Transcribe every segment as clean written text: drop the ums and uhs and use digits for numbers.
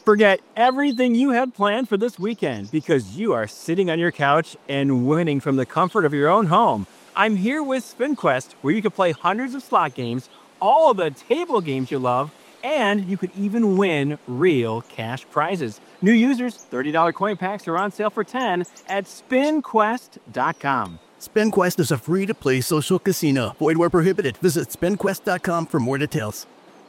Forget everything you had planned for this weekend because you are sitting on your couch and winning from the comfort of your own home. I'm here with SpinQuest, where you can play hundreds of slot games, all the table games you love, and you could even win real cash prizes. New users, $30 coin packs are on sale for $10 at SpinQuest.com. SpinQuest is a free-to-play social casino. Void where prohibited. Visit SpinQuest.com for more details.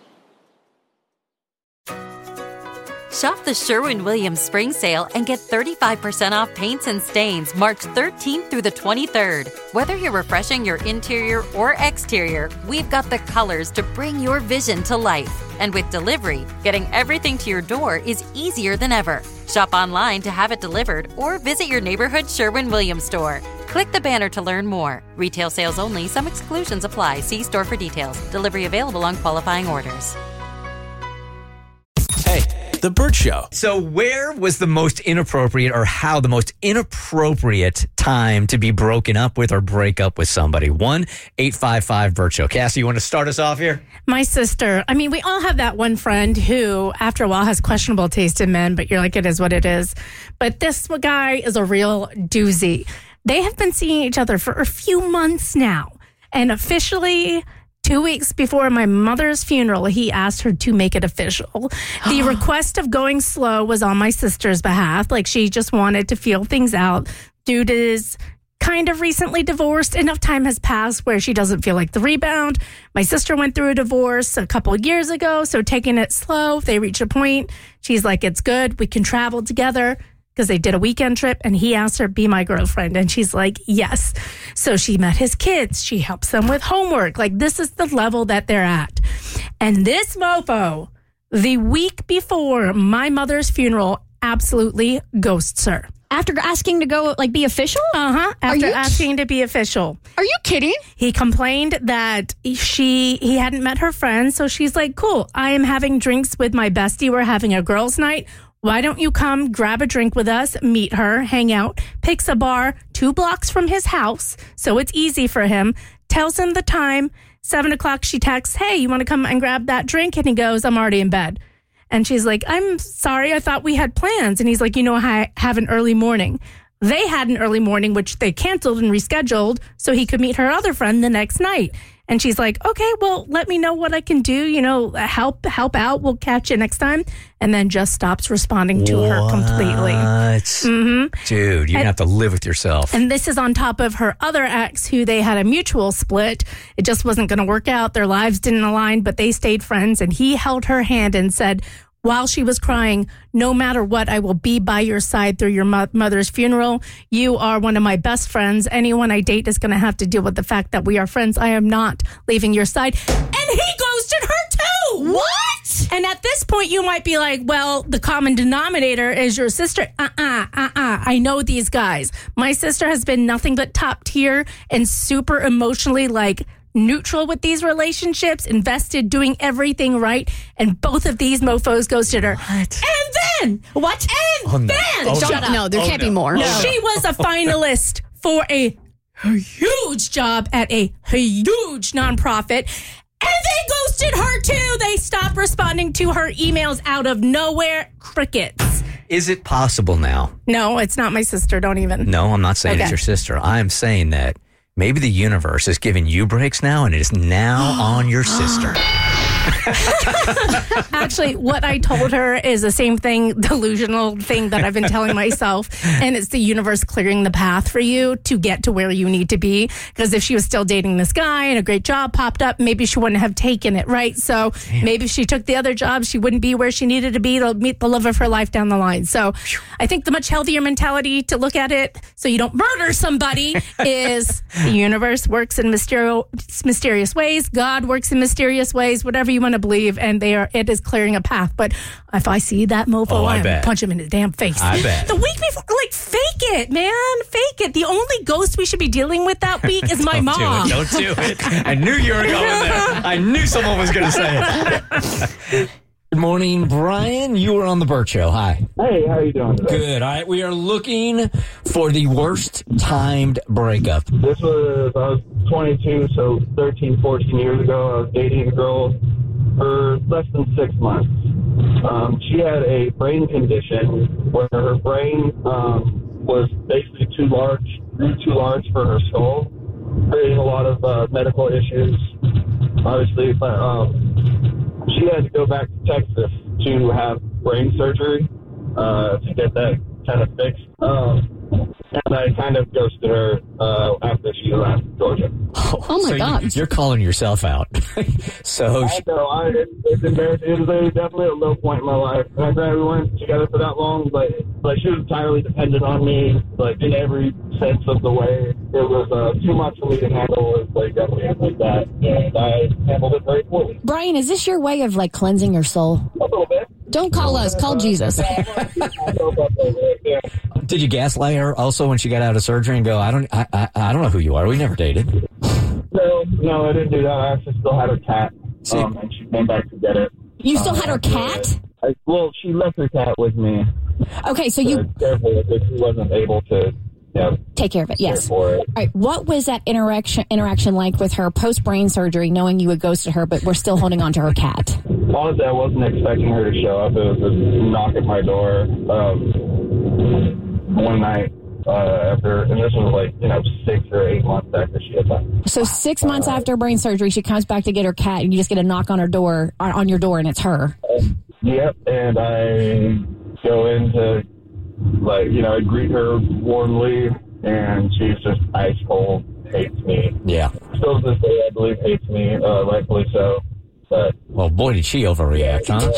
Shop the Sherwin-Williams Spring Sale and get 35% off paints and stains March 13th through the 23rd. Whether you're refreshing your interior or exterior, we've got the colors to bring your vision to life. And with delivery, getting everything to your door is easier than ever. Shop online to have it delivered or visit your neighborhood Sherwin-Williams store. Click the banner to learn more. Retail sales only. Some exclusions apply. See store for details. Delivery available on qualifying orders. Hey, The Bert Show. So where was the most inappropriate, or how the most inappropriate time to be broken up with or break up with somebody? 1-855-BERT Show. Cassie, you want to start us off here? My sister. I mean, we all have that one friend who, after a while, has questionable taste in men, but you're like, it is what it is. But this guy is a real doozy. They have been seeing each other for a few months now. And officially, 2 weeks before my mother's funeral, he asked her to make it official. The request of going slow was on my sister's behalf. Like, she just wanted to feel things out. Dude is kind of recently divorced. Enough time has passed where she doesn't feel like the rebound. My sister went through a divorce a couple of years ago, so taking it slow. If they reach a point, she's like, it's good. We can travel together. Because they did a weekend trip, and he asked her to be my girlfriend. And she's like, yes. So she met his kids. She helps them with homework. Like, this is the level that they're at. And this mofo, the week before my mother's funeral, absolutely ghosts her. After asking to go, like, be official? Uh-huh. After asking to be official. Are you kidding? He complained that he hadn't met her friends. So she's like, cool, I am having drinks with my bestie. We're having a girls' night. Why don't you come grab a drink with us, meet her, hang out, picks a bar 2 blocks from his house, so it's easy for him, tells him the time, 7 o'clock she texts, hey, you want to come and grab that drink? And he goes, I'm already in bed. And she's like, I'm sorry, I thought we had plans. And he's like, I have an early morning. They had an early morning, which they canceled and rescheduled so he could meet her other friend the next night. And she's like, okay, well, let me know what I can do, help out. We'll catch you next time. And then just stops responding to her completely. Mm-hmm. Dude, you're going to have to live with yourself. And this is on top of her other ex, who they had a mutual split. It just wasn't going to work out. Their lives didn't align, but they stayed friends. And he held her hand and said, while she was crying, no matter what, I will be by your side through your mother's funeral. You are one of my best friends. Anyone I date is going to have to deal with the fact that we are friends. I am not leaving your side. And he ghosted her too. What? And at this point, you might be like, well, the common denominator is your sister. I know these guys. My sister has been nothing but top tier and super emotionally neutral with these relationships, invested, doing everything right, and both of these mofos ghosted her. What? And then Shut up. No, there can't be more. She was a finalist for a huge job at a huge nonprofit, and they ghosted her too. They stopped responding to her emails out of nowhere. Crickets. Is it possible now? No, it's not my sister. Don't even. No, I'm not saying Okay. it's your sister. I'm saying that maybe the universe is giving you breaks now, and it is now on your sister. Actually, what I told her is the same thing, delusional thing that I've been telling myself. And it's the universe clearing the path for you to get to where you need to be. Because if she was still dating this guy and a great job popped up, maybe she wouldn't have taken it, right? So maybe if she took the other job, she wouldn't be where she needed to be to meet the love of her life down the line. So I think the much healthier mentality to look at it so you don't murder somebody is the universe works in mysterious ways. God works in mysterious ways, whatever you want to believe. And it is clearing a path. But if I see that mofo, I I'm bet. punch him in his damn face. I bet. The week before, fake it, man. Fake it. The only ghost we should be dealing with that week is my mom. Don't do it. I knew you were going there. I knew someone was going to say it. Good morning, Brian. You were on the Bert Show. Hi. Hey, how you doing today? Good. All right. We are looking for the worst timed breakup. I was 22, so 13, 14 years ago. I was dating a girl for less than 6 months. She had a brain condition where her brain was basically grew too large for her skull, creating a lot of medical issues, obviously. But she had to go back to Texas to have brain surgery to get that kind of fixed. And I kind of ghosted her after she left Georgia. Oh my God. You're calling yourself out. So I know. It's embarrassing. It was definitely a low point in my life. And I glad we weren't together for that long, but she was entirely dependent on me, in every sense of the way. It was too much for me to handle. It was definitely like that, and I handled it very poorly. Brian, is this your way of cleansing your soul? A little bit. Don't call us. Call Jesus. did you gaslight her also when she got out of surgery and go, I don't know who you are. We never dated. No, I didn't do that. I actually still had her cat, and she came back to get it. You still had her cat? She left her cat with me. Okay, so you... Careful with it. She wasn't able to... take care of it, yes. All right, what was that interaction like with her post-brain surgery, knowing you had ghosted her, but we're still holding on to her cat? Honestly, I wasn't expecting her to show up. It was a knock at my door one night after, and this was 6 or 8 months after she had left. So 6 months after brain surgery, she comes back to get her cat, and you just get a knock on her door, on your door, and it's her. Yep, and I go in to I greet her warmly, and she's just ice cold, hates me. Yeah. Still to this day, I believe hates me, rightfully so. But well, boy, did she overreact, huh?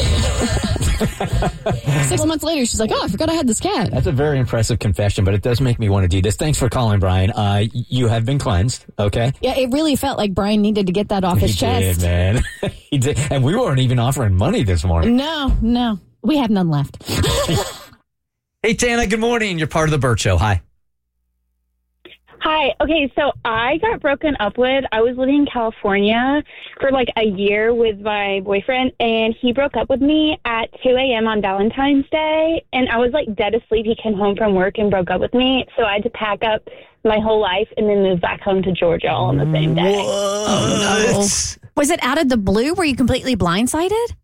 6 months later, she's like, oh, I forgot I had this cat. That's a very impressive confession, but it does make me want to do this. Thanks for calling, Brian. You have been cleansed, okay? Yeah, it really felt like Brian needed to get that off his chest. He did, man. He did. And we weren't even offering money this morning. No. We have none left. Hey, Tana, good morning. You're part of the Burt Show. Hi. Hi. Okay, so I got broken up with. I was living in California for a year with my boyfriend, and he broke up with me at 2 a.m. on Valentine's Day, and I was dead asleep. He came home from work and broke up with me, so I had to pack up my whole life and then move back home to Georgia all on the same day. Oh, no. Was it out of the blue? Were you completely blindsided?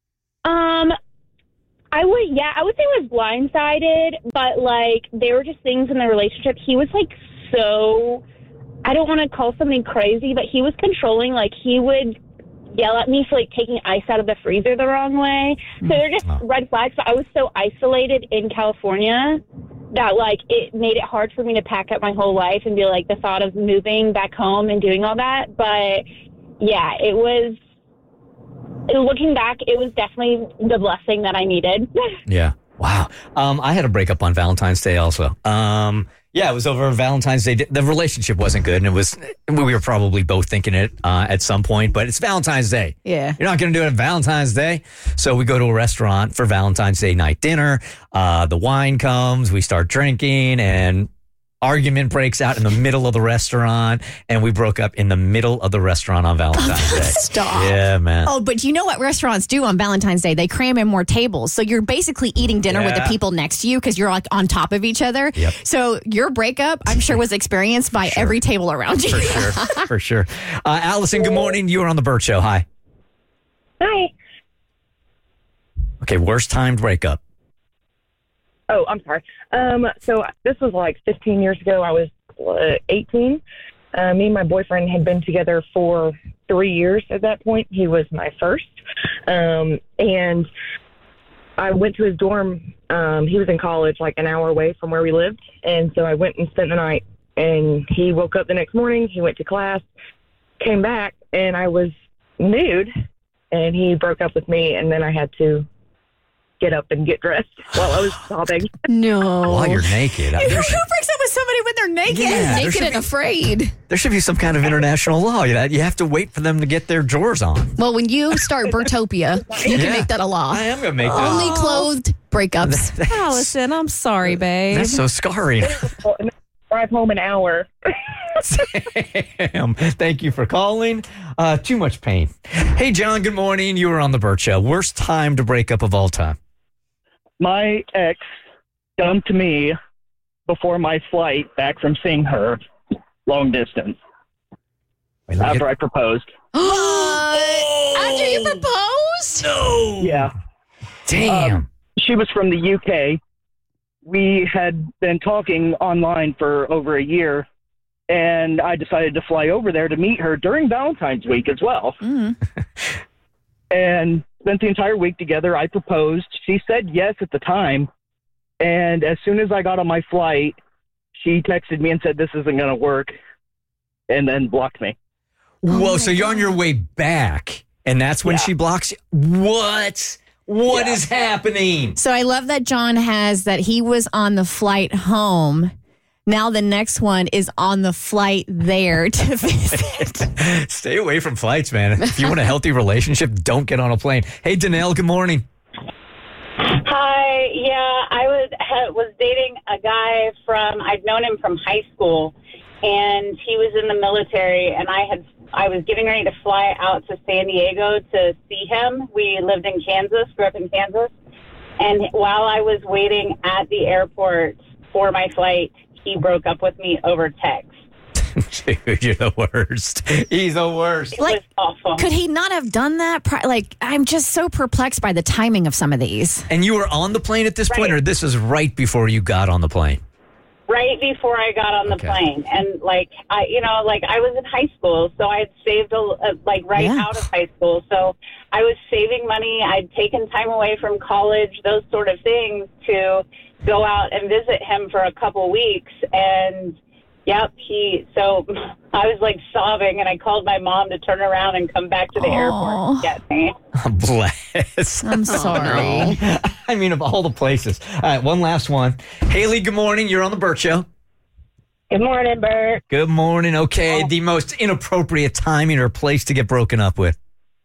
I would say I was blindsided, but there were just things in the relationship. He was so, I don't want to call something crazy, but he was controlling. He would yell at me for taking ice out of the freezer the wrong way. So they're just red flags. But I was so isolated in California that it made it hard for me to pack up my whole life and be the thought of moving back home and doing all that. But yeah, it was. Looking back, it was definitely the blessing that I needed. Yeah. Wow. I had a breakup on Valentine's Day also. Yeah, it was over Valentine's Day. The relationship wasn't good, and we were probably both thinking it at some point, but it's Valentine's Day. Yeah. You're not going to do it on Valentine's Day. So we go to a restaurant for Valentine's Day night dinner. The wine comes, we start drinking, and argument breaks out in the middle of the restaurant, and we broke up in the middle of the restaurant on Valentine's Day. Stop. Yeah, man. Oh, but you know what restaurants do on Valentine's Day? They cram in more tables. So you're basically eating dinner with the people next to you because you're on top of each other. Yep. So your breakup, I'm sure, was experienced by every table around you. For sure. Allison, good morning. You are on the Burt Show. Hi. Hi. Okay, worst timed breakup. Oh, I'm sorry. So this was 15 years ago. I was 18. Me and my boyfriend had been together for 3 years at that point. He was my first. And I went to his dorm. He was in college, an hour away from where we lived. And so I went and spent the night. And he woke up the next morning. He went to class, came back, and I was nude. And he broke up with me, and then I had to get up and get dressed while I was sobbing. No. While you're naked. Who breaks up with somebody when they're naked? Yeah, naked and afraid. There should be some kind of international law. You have to wait for them to get their drawers on. Well, when you start Burtopia, you can make that a law. I am going to make that. Only clothed breakups. Allison, I'm sorry, babe. That's so scarring. Drive home an hour. Damn. Thank you for calling. Too much pain. Hey, John, good morning. You were on the Burt Show. Worst time to break up of all time. My ex dumped me before my flight back from seeing her long distance. After I proposed. After you proposed? No. Yeah. Damn. She was from the UK. We had been talking online for over a year, and I decided to fly over there to meet her during Valentine's week as well. And spent the entire week together. I proposed. She said yes at the time. And as soon as I got on my flight, she texted me and said, this isn't going to work, and then blocked me. Whoa, so you're on your way back, and that's when she blocks you? What? What is happening? So I love that John has that he was on the flight home. Now the next one is on the flight there to visit. Stay away from flights, man. If you want a healthy relationship, don't get on a plane. Hey, Danelle, good morning. Hi. Yeah, I was dating a guy I'd known him from high school, and he was in the military, and I was getting ready to fly out to San Diego to see him. We lived in Kansas, grew up in Kansas, and while I was waiting at the airport for my flight, he broke up with me over text. Dude, you're the worst. He's the worst. It was awful. Could he not have done that? I'm just so perplexed by the timing of some of these. And you were on the plane at this point, or this is right before you got on the plane? Right before I got on the plane. And I was in high school, so I had saved out of high school. So I was saving money. I'd taken time away from college, those sort of things, to go out and visit him for a couple weeks. And so I was sobbing, and I called my mom to turn around and come back to the airport to get me. Bless. I'm sorry. I mean, of all the places. All right, one last one. Haley, good morning. You're on the Burt Show. Good morning, Bert. Good morning. Okay, the most inappropriate timing or place to get broken up with.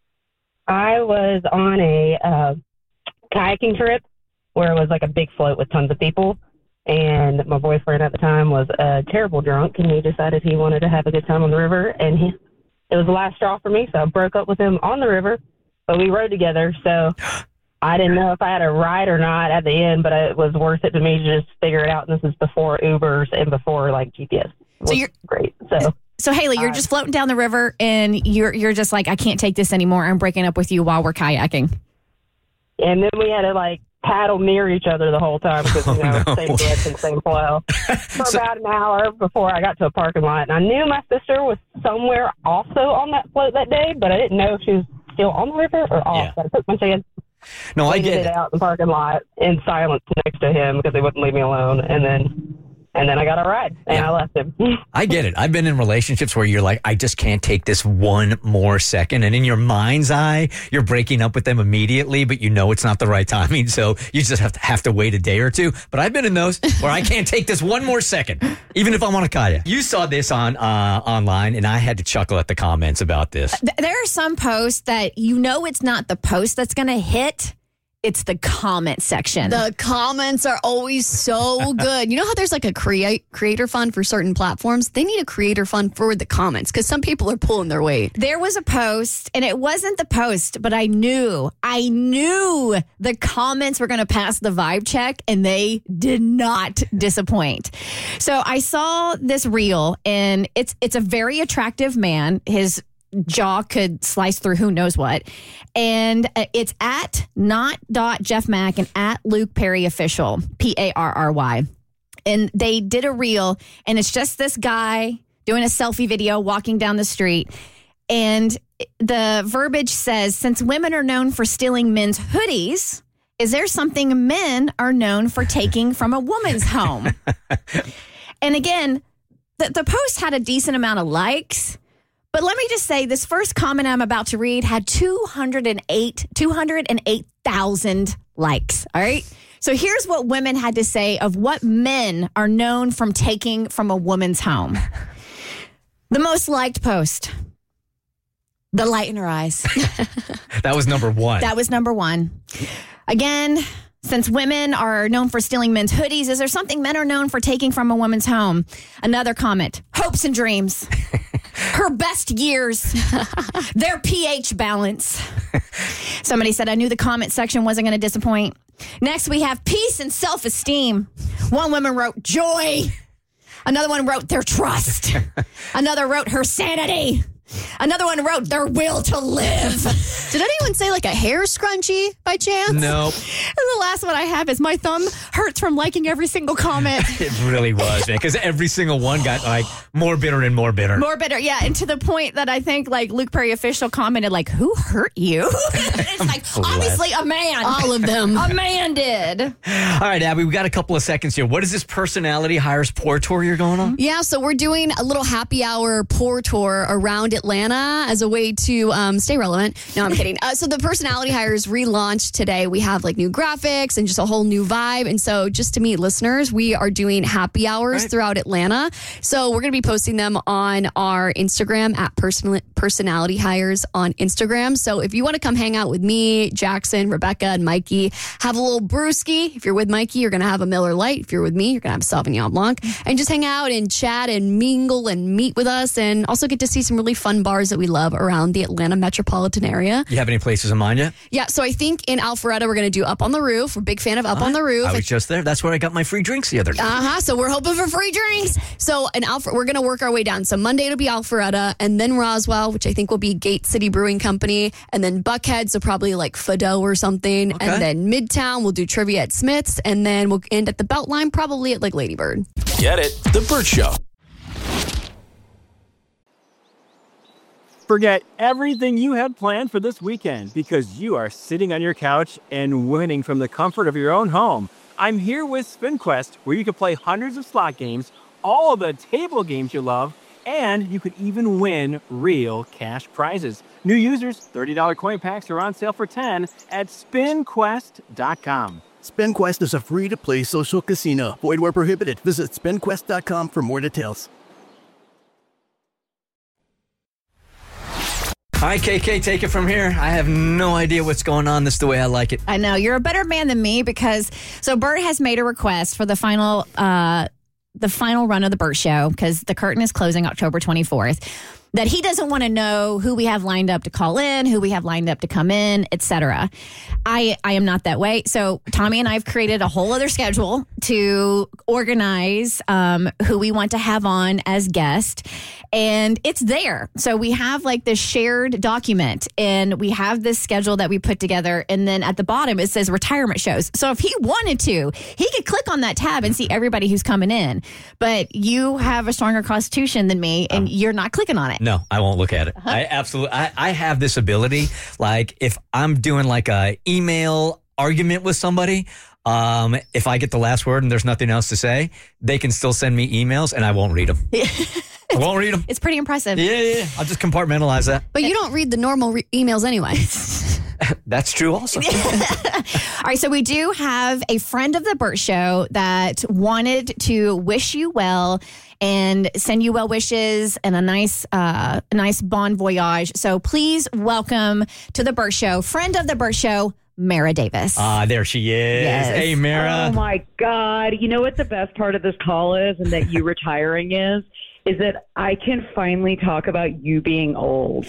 I was on a kayaking trip where it was a big float with tons of people. And my boyfriend at the time was a terrible drunk, and he decided he wanted to have a good time on the river. And it was the last straw for me, so I broke up with him on the river. But we rode together, so I didn't know if I had a ride or not at the end, but it was worth it to me to just figure it out. And this is before Ubers and before GPS. So you're great. So Haley, you're just floating down the river, and you're just like, I can't take this anymore. I'm breaking up with you while we're kayaking. And then we had to paddle near each other the whole time because same direction, same flow for about an hour before I got to a parking lot. And I knew my sister was somewhere also on that float that day, but I didn't know if she was still on the river or off. So I took my chance. No, I get it. Out in the parking lot in silence next to him because he wouldn't leave me alone. And then I got a ride, and I left him. I get it. I've been in relationships where you're like, I just can't take this one more second. And in your mind's eye, you're breaking up with them immediately, but you know it's not the right timing. So you just have to wait a day or two. But I've been in those where I can't take this one more second, even if I'm on a kayak. You saw this online, and I had to chuckle at the comments about this. There are some posts that it's not the post that's going to hit. It's the comment section. The comments are always so good. You know how there's a creator fund for certain platforms? They need a creator fund for the comments because some people are pulling their weight. There was a post, and it wasn't the post, but I knew the comments were going to pass the vibe check, and they did not disappoint. So I saw this reel, and it's a very attractive man. His jaw could slice through who knows what. And it's at not.jeffmack and at Luke Perry Official, Parry. And they did a reel, and it's just this guy doing a selfie video walking down the street. And the verbiage says, since women are known for stealing men's hoodies, is there something men are known for taking from a woman's home? And again, the post had a decent amount of likes. But let me just say, this first comment I'm about to read had 208,000 likes. All right. So here's what women had to say of what men are known from taking from a woman's home. The most liked post. The light in her eyes. That was number one. That was number one. Again, since women are known for stealing men's hoodies, is there something men are known for taking from a woman's home? Another comment. Hopes and dreams. Her best years. Their pH balance. Somebody said, I knew the comment section wasn't going to disappoint. Next, we have peace and self-esteem. One woman wrote joy. Another one wrote their trust. Another wrote her sanity. Another one wrote, their will to live. Did anyone say like a hair scrunchie by chance? No. And the last one I have is my thumb hurts from liking every single comment. It really was, man, because every single one got like more bitter and more bitter. More bitter, yeah. And to the point that I think like Luke Perry official commented like, who hurt you? It's like, obviously a man. All of them. A man did. All right, Abby, we got a couple of seconds here. What is this personality hires pour tour you're going on? Yeah, so we're doing a little happy hour pour tour around Atlanta as a way to stay relevant. No, I'm kidding. So the personality hires relaunched today. We have like new graphics and just a whole new vibe. And so just to meet listeners, we are doing happy hours throughout Atlanta. So we're going to be posting them on our Instagram at personality hires on Instagram. So if you want to come hang out with me, Jackson, Rebecca, and Mikey, have a little brewski. If you're with Mikey, you're going to have a Miller Lite. If you're with me, you're going to have a Sauvignon Blanc. And just hang out and chat and mingle and meet with us, and also get to see some really fun bars that we love around the Atlanta metropolitan area. You have any places in mind yet? Yeah, so I think in Alpharetta, we're going to do Up on the Roof. We're a big fan of Up on the Roof. I was just there. That's where I got my free drinks the other day. So we're hoping for free drinks. So in we're going to work our way down. So Monday it'll be Alpharetta, and then Roswell, which I think will be Gate City Brewing Company, and then Buckhead, so probably like Fado or something. Okay. And then Midtown, we'll do trivia at Smith's, and then we'll end at the Beltline, probably at like Lady Bird. Get it? The Burt Show. Forget everything you had planned for this weekend because you are sitting on your couch and winning from the comfort of your own home. I'm here with SpinQuest, where you can play hundreds of slot games, all of the table games you love, and you could even win real cash prizes. New users, $30 coin packs are on sale for $10 at SpinQuest.com. SpinQuest is a free-to-play social casino. Void where prohibited. Visit SpinQuest.com for more details. All right, KK, take it from here. I have no idea what's going on. This is the way I like it. I know. You're a better man than me because, so Burt has made a request for the final run of the Burt Show, because the curtain is closing October 24th, that he doesn't want to know who we have lined up to call in, who we have lined up to come in, etc. I am not that way. So Tommy and I have created a whole other schedule to organize who we want to have on as guest. And it's there. So we have like this shared document, and we have this schedule that we put together. And then at the bottom, it says retirement shows. So if he wanted to, he could click on that tab and see everybody who's coming in. But you have a stronger constitution than me, and you're not clicking on it. No, I won't look at it. I absolutely, I have this ability. Like if I'm doing like a email argument with somebody, if I get the last word and there's nothing else to say, they can still send me emails and I won't read them. I won't read them. It's pretty impressive. Yeah. I'll just compartmentalize that. But you don't read the normal emails anyway. That's true also. All right, so we do have a friend of the Burt Show that wanted to wish you well and send you well wishes and a nice bon voyage. So please welcome to the Burt Show, friend of the Burt Show, Mara Davis. There she is. Yes. Hey, Mara. Oh, my God. You know what the best part of this call is, and that you retiring is that I can finally talk about you being old.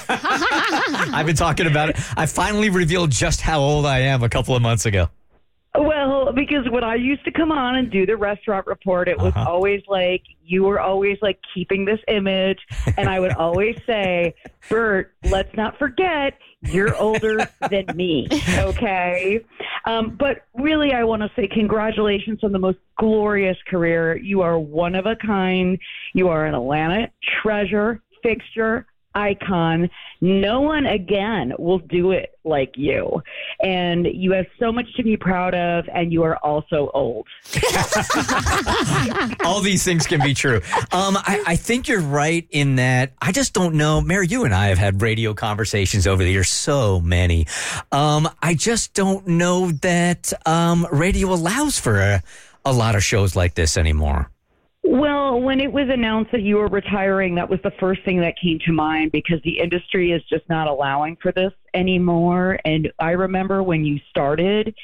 I've been talking about it. I finally revealed just how old I am a couple of months ago. Well, because when I used to come on and do the restaurant report, it was always like, you were always like keeping this image. And I would always say, Burt, let's not forget, you're older than me. Okay. But really, I want to say congratulations on the most glorious career. You are one of a kind. You are an Atlanta treasure, fixture, icon. No one again will do it like you. And you have so much to be proud of, and you are also old. All these things can be true. I think you're right in that I just don't know. Mary, you and I have had radio conversations over the years, so many. I just don't know that radio allows for a lot of shows like this anymore. Well, when it was announced that you were retiring, that was the first thing that came to mind, because the industry is just not allowing for this anymore. And I remember when you started,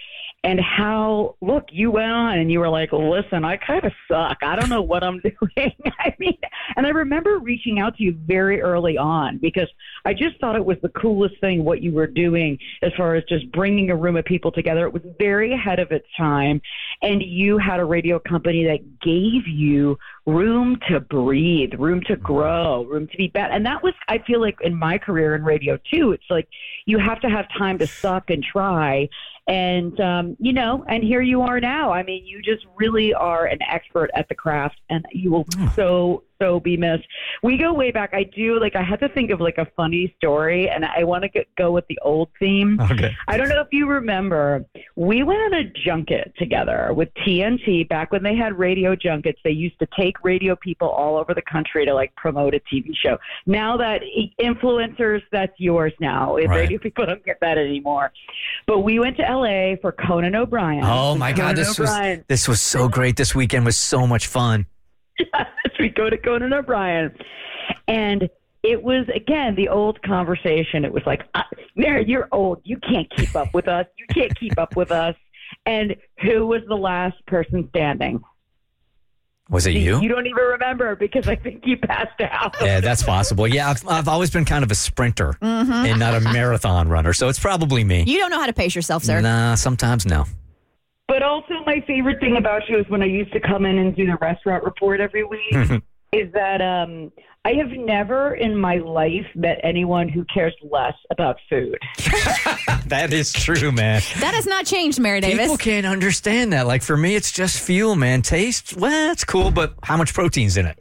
and how, look, you went on and you were like, listen, I kind of suck. I don't know what I'm doing. I mean, and I remember reaching out to you very early on because I just thought it was the coolest thing what you were doing as far as just bringing a room of people together. It was very ahead of its time, and you had a radio company that gave you room to breathe, room to grow, room to be better. And that was, I feel like in my career in radio too, it's like you have to have time to suck and try. And, and here you are now. I mean, you just really are an expert at the craft, and you will so be missed. We go way back. I had to think of like a funny story, and I want to go with the old theme. Okay. I don't know if you remember, we went on a junket together with TNT back when they had radio junkets. They used to take radio people all over the country to like promote a TV show. Now that influencers, that's yours now. Right. Radio people don't get that anymore. But we went to LA for Conan O'Brien. Oh my God, this was so great. This weekend was so much fun. We go to Conan O'Brien, and it was, again, the old conversation. It was like, Mary, you're old. You can't keep up with us. You can't keep up with us. And who was the last person standing? Was it you? You don't even remember because I think you passed out. Yeah, that's possible. Yeah, I've always been kind of a sprinter and not a marathon runner, so it's probably me. You don't know how to pace yourself, sir. Nah, sometimes no. But also my favorite thing about you is when I used to come in and do the restaurant report every week is that I have never in my life met anyone who cares less about food. That is true, man. That has not changed, Mary Davis. People can't understand that. Like for me, it's just fuel, man. Taste, well, it's cool, but how much protein's in it?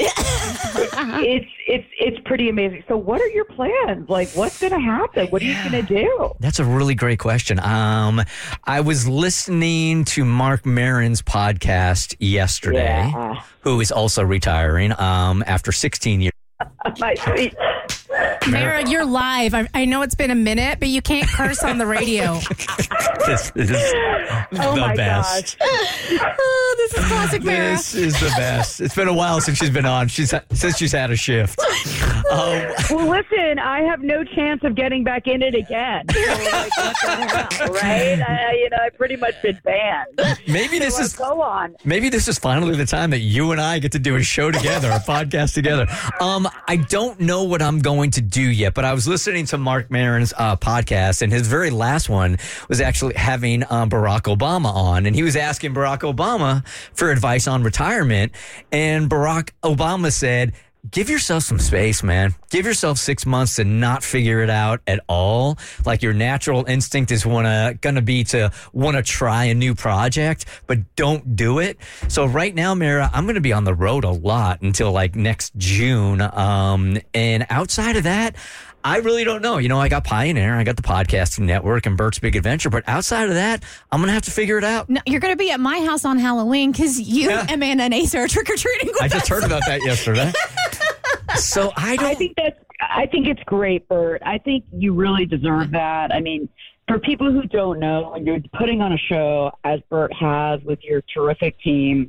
It's pretty amazing. So what are your plans? Like, what's going to happen? What are you going to do? That's a really great question. I was listening to Mark Maron's podcast yesterday, who is also retiring after 16 years. My sweet. Mara, you're live. I know it's been a minute, but you can't curse on the radio. This is the best. Oh, this is classic Mara. This is the best. It's been a while since she's been on. Since she's had a shift. Well, listen, I have no chance of getting back in it again. So, like, what the hell, right? I've pretty much been banned. Maybe this is go on. Maybe this is finally the time that you and I get to do a show together, a podcast together. I don't know what I'm going to do yet, but I was listening to Mark Maron's podcast, and his very last one was actually having Barack Obama on, and he was asking Barack Obama for advice on retirement, and Barack Obama said, give yourself some space, man. Give yourself 6 months to not figure it out at all. Like your natural instinct is going to be to want to try a new project, but don't do it. So right now, Mara, I'm going to be on the road a lot until like next June. And outside of that, I really don't know. I got Pioneer, I got the podcasting network and Bert's Big Adventure, but outside of that, I'm going to have to figure it out. No, you're going to be at my house on Halloween because you, Amanda, and Ace are trick-or-treating with us. I just heard about that yesterday. So I think it's great, Bert. I think you really deserve that. I mean, for people who don't know, when you're putting on a show, as Bert has with your terrific team,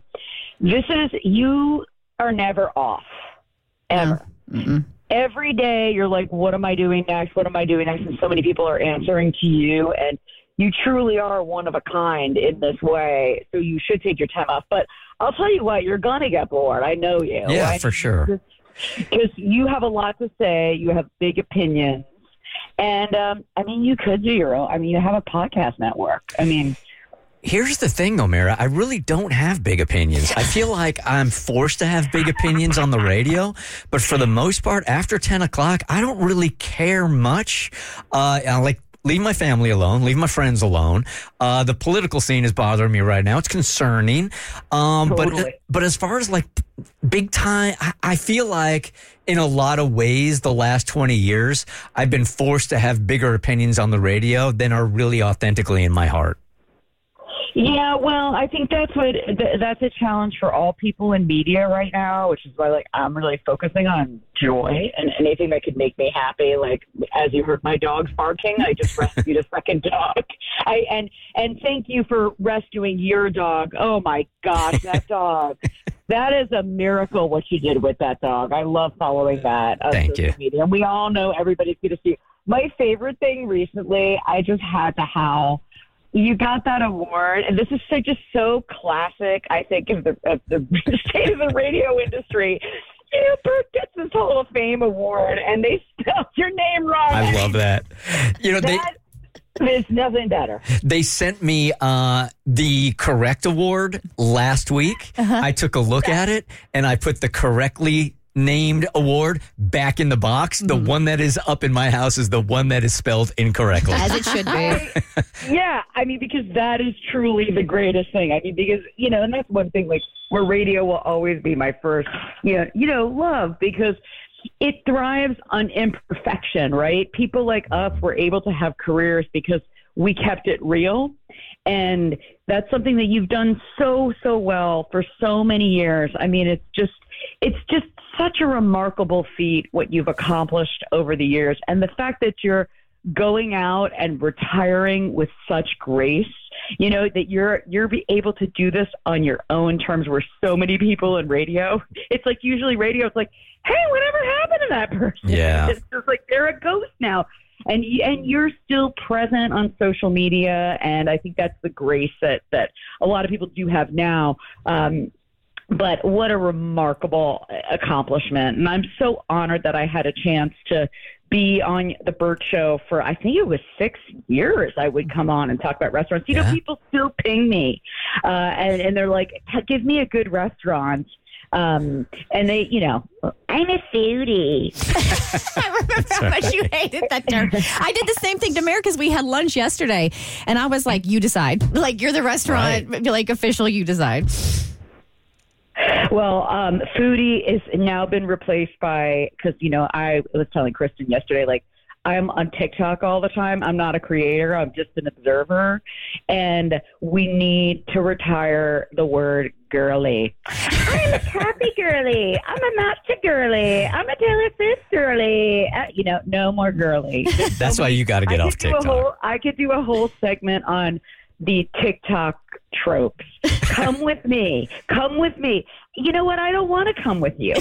you are never off, ever. Mm-mm. Every day you're like, what am I doing next? What am I doing next? And so many people are answering to you, and you truly are one of a kind in this way. So you should take your time off. But I'll tell you what, you're going to get bored. I know you. Yeah, for sure. Because you have a lot to say. You have big opinions. And, you could do your own. You have a podcast network. Here's the thing, though, Mara. I really don't have big opinions. I feel like I'm forced to have big opinions on the radio, but for the most part, after 10 o'clock, I don't really care much. Leave my family alone, leave my friends alone. The political scene is bothering me right now. It's concerning. Totally. But as far as like big time, I feel like in a lot of ways, the last 20 years, I've been forced to have bigger opinions on the radio than are really authentically in my heart. Yeah, well, I think that's a challenge for all people in media right now, which is why I'm really focusing on joy and anything that could make me happy. Like, as you heard my dogs barking, I just rescued a second dog. And thank you for rescuing your dog. Oh my gosh, that dog. That is a miracle what you did with that dog. I love following that on social media. And we all know everybody's going to see. My favorite thing recently, I just had to howl you got that award, and this is just so classic, I think, of the state of the radio industry. You know, Bert gets this Hall of Fame award, and they spelled your name wrong. I love that. You know, there's nothing better. They sent me the correct award last week. I took a look at it, and I put the correctly named award back in the box. The one that is up in my house is the one that is spelled incorrectly. As it should be. Yeah, I mean, because that is truly the greatest thing. I mean, because, you know, and that's one thing, like, where radio will always be my first, love, because it thrives on imperfection, right? People like us were able to have careers because we kept it real. And that's something that you've done so well for so many years. I mean, it's just such a remarkable feat what you've accomplished over the years. And the fact that you're going out and retiring with such grace, you know, that you're able to do this on your own terms, where so many people in radio, it's like usually radio, it's like, hey, whatever happened to that person? Yeah. It's just like they're a ghost now. And you're still present on social media, and I think that's the grace that a lot of people do have now. But what a remarkable accomplishment. And I'm so honored that I had a chance to be on the Bert Show for, I think it was 6 years. I would come on and talk about restaurants. You know, people still ping me, and they're like, give me a good restaurant. And they, you know, I'm a foodie. I remember how much you hated that term. I did the same thing to Mary because we had lunch yesterday, and I was like, you decide. Like, you're the restaurant, like, official, you decide. Well, foodie is now been replaced by, because, you know, I was telling Kristen yesterday, like, I'm on TikTok all the time. I'm not a creator. I'm just an observer. And we need to retire the word girly. I'm a Kathy girly. I'm a Matcha girly. I'm a Taylor Swift girly. No more girly. That's why you got to get off TikTok. I could do a whole segment on the TikTok tropes. Come with me. Come with me. You know what? I don't want to come with you.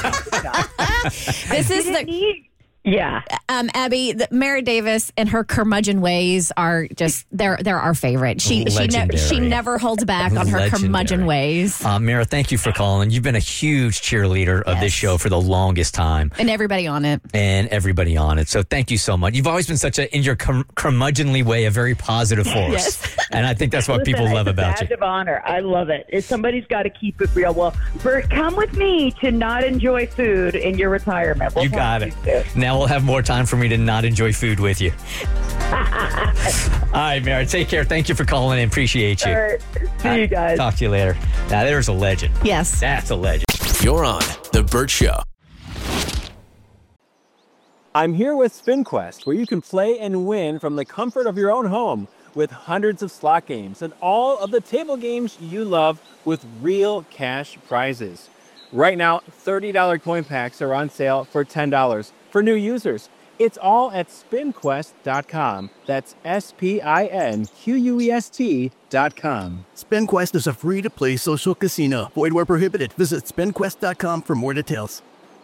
This is the... Yeah. Abby, Mary Davis and her curmudgeon ways are just, they're our favorite. She never holds back on her curmudgeon ways. Mara, thank you for calling. You've been a huge cheerleader of this show for the longest time. And everybody on it. So thank you so much. You've always been such in your curmudgeonly way, a very positive force. Yes. And I think that's what people love about you. Badge of honor. I love it. If somebody's got to keep it real. Well, Bert, come with me to not enjoy food in your retirement. You got it. Now we'll have more time for me to not enjoy food with you. All right, Mara, take care. Thank you for calling in. Appreciate you. All right. See you guys. Talk to you later. Now, there's a legend. Yes. That's a legend. You're on The Bert Show. I'm here with SpinQuest, where you can play and win from the comfort of your own home with hundreds of slot games and all of the table games you love with real cash prizes. Right now, $30 coin packs are on sale for $10 for new users. It's all at SpinQuest.com. That's SpinQuest.com. SpinQuest is a free-to-play social casino. Void where prohibited. Visit SpinQuest.com for more details.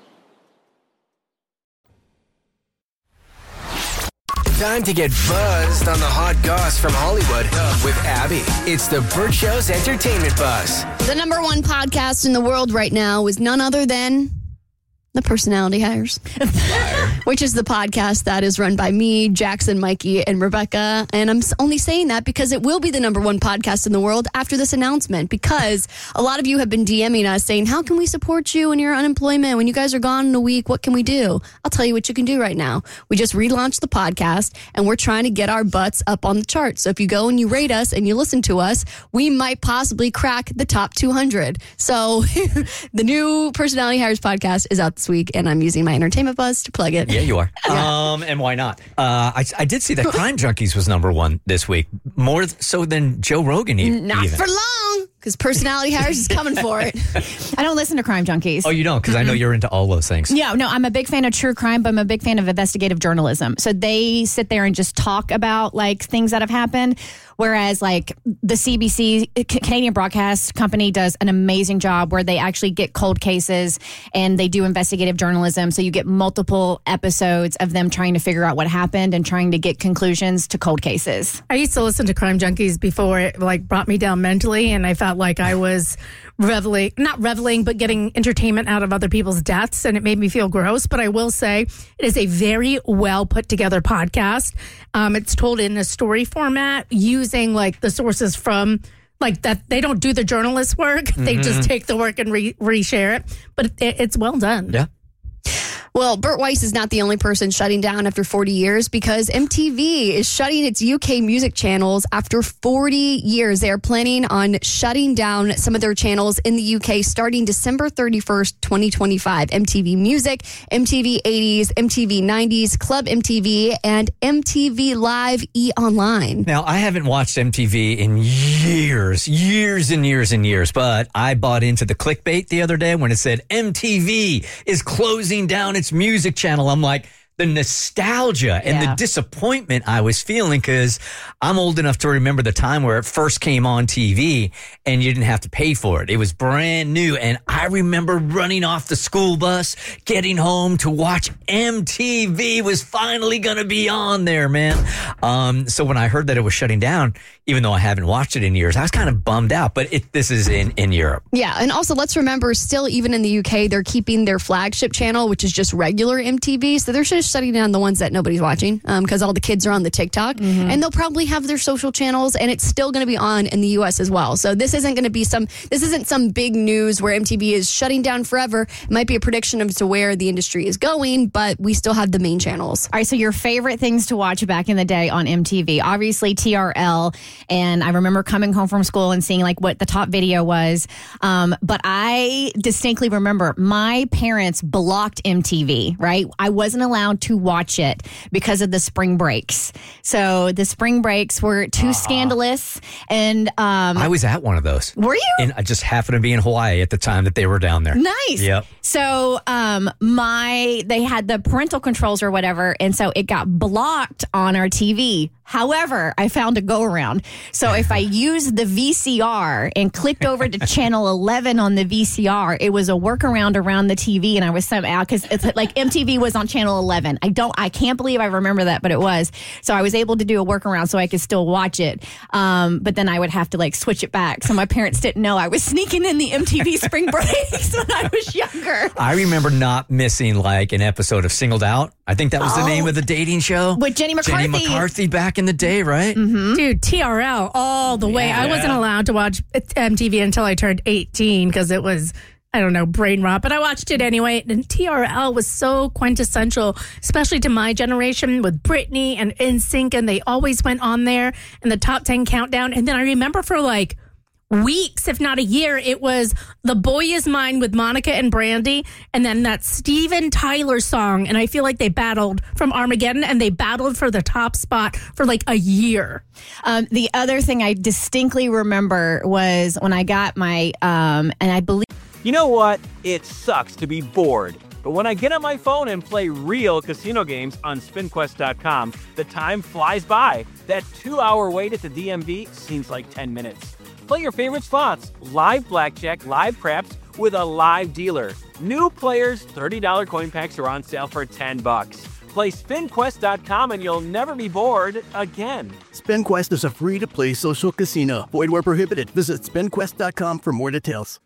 Time to get buzzed on the hot goss from Hollywood with Abby. It's the Bert Show's Entertainment Buzz. The number one podcast in the world right now is none other than The Personality Hires, which is the podcast that is run by me, Jackson, Mikey, and Rebecca. And I'm only saying that because it will be the number one podcast in the world after this announcement, because a lot of you have been DMing us saying, how can we support you in your unemployment? When you guys are gone in a week, what can we do? I'll tell you what you can do right now. We just relaunched the podcast and we're trying to get our butts up on the charts. So if you go and you rate us and you listen to us, we might possibly crack the top 200. So the new Personality Hires podcast is out this week, and I'm using my entertainment buzz to plug it. Yeah, you are. And why not? I did see that Crime Junkies was number one this week, more so than Joe Rogan. Not for long, because Personality Hires is coming for it. I don't listen to Crime Junkies. Oh, you don't? Because I know you're into all those things. Yeah, no, I'm a big fan of true crime, but I'm a big fan of investigative journalism. So they sit there and just talk about like things that have happened. Whereas like the CBC, Canadian Broadcast Company, does an amazing job where they actually get cold cases and they do investigative journalism. So you get multiple episodes of them trying to figure out what happened and trying to get conclusions to cold cases. I used to listen to Crime Junkies before it like brought me down mentally, and I felt like I was not reveling, but getting entertainment out of other people's deaths, and it made me feel gross. But I will say it is a very well put together podcast. It's told in a story format using like the sources from like that. They don't do the journalist work. They just take the work and reshare it. But it's well done. Yeah. Well, Bert Weiss is not the only person shutting down after 40 years because MTV is shutting its UK music channels after 40 years. They are planning on shutting down some of their channels in the UK starting December 31st, 2025. MTV Music, MTV 80s, MTV 90s, Club MTV, and MTV Live E! Online. Now, I haven't watched MTV in years and years, but I bought into the clickbait the other day when it said MTV is closing down its music channel. I'm like, the nostalgia and the disappointment I was feeling, because I'm old enough to remember the time where it first came on TV and you didn't have to pay for it. It was brand new. And I remember running off the school bus, getting home to watch MTV was finally going to be on there, man. So when I heard that it was shutting down, even though I haven't watched it in years, I was kind of bummed out. But this is in Europe. Yeah. And also, let's remember, still, even in the UK, they're keeping their flagship channel, which is just regular MTV. So they're just shutting down the ones that nobody's watching because all the kids are on the TikTok. And they'll probably have their social channels, and it's still going to be on in the US as well. So this isn't going to be this isn't some big news where MTV is shutting down forever. It might be a prediction of to where the industry is going, but we still have the main channels. All right, so your favorite things to watch back in the day on MTV, obviously TRL. And I remember coming home from school and seeing like what the top video was. But I distinctly remember my parents blocked MTV, right? I wasn't allowed to watch it because of the spring breaks. So the spring breaks were too scandalous. And I was at one of those. Were you? And I just happened to be in Hawaii at the time that they were down there. Nice. Yep. So they had the parental controls or whatever, and so it got blocked on our TV. However, I found a go around. So if I used the VCR and clicked over to channel 11 on the VCR, it was a workaround around the TV, and I was somehow, because it's like MTV was on channel 11. I can't believe I remember that, but it was. So I was able to do a workaround so I could still watch it. But then I would have to like switch it back. So my parents didn't know I was sneaking in the MTV spring breaks when I was younger. I remember not missing like an episode of Singled Out. I think that was the name of the dating show. With Jenny McCarthy. Jenny McCarthy back in the day, right? Dude, TRL all the way. I wasn't allowed to watch MTV until I turned 18 because it was, I don't know, brain rot, but I watched it anyway. And TRL was so quintessential, especially to my generation with Britney and NSYNC, and they always went on there in the top 10 countdown. And then I remember for like weeks, if not a year, it was The Boy Is Mine with Monica and Brandy, and then that Steven Tyler song. And I feel like they battled from Armageddon, and they battled for the top spot for like a year. The other thing I distinctly remember was when I got my, and I believe. You know what? It sucks to be bored. But when I get on my phone and play real casino games on SpinQuest.com, the time flies by. That 2-hour wait at the DMV seems like 10 minutes. Play your favorite slots, live blackjack, live craps with a live dealer. New players, $30 coin packs are on sale for $10. Play SpinQuest.com and you'll never be bored again. SpinQuest is a free-to-play social casino. Void where prohibited. Visit SpinQuest.com for more details.